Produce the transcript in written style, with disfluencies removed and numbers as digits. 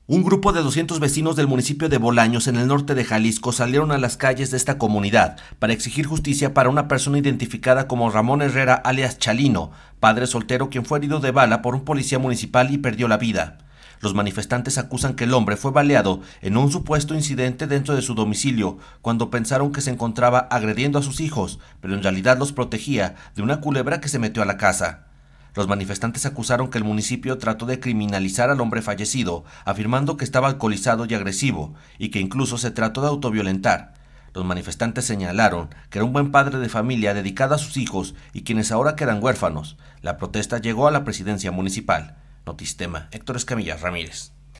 Un grupo de 200 vecinos del municipio de Bolaños, en el norte de Jalisco, salieron a las calles de esta comunidad para exigir justicia para una persona identificada como Ramón Herrera, alias Chalino, padre soltero quien fue herido de bala por un policía municipal y perdió la vida. Los manifestantes acusan que el hombre fue baleado en un supuesto incidente dentro de su domicilio, cuando pensaron que se encontraba agrediendo a sus hijos, pero en realidad los protegía de una culebra que se metió a la casa. Los manifestantes acusaron que el municipio trató de criminalizar al hombre fallecido, afirmando que estaba alcoholizado y agresivo, y que incluso se trató de autoviolentar. Los manifestantes señalaron que era un buen padre de familia dedicado a sus hijos y quienes ahora quedan huérfanos. La protesta llegó a la presidencia municipal. Notistema, Héctor Escamilla Ramírez.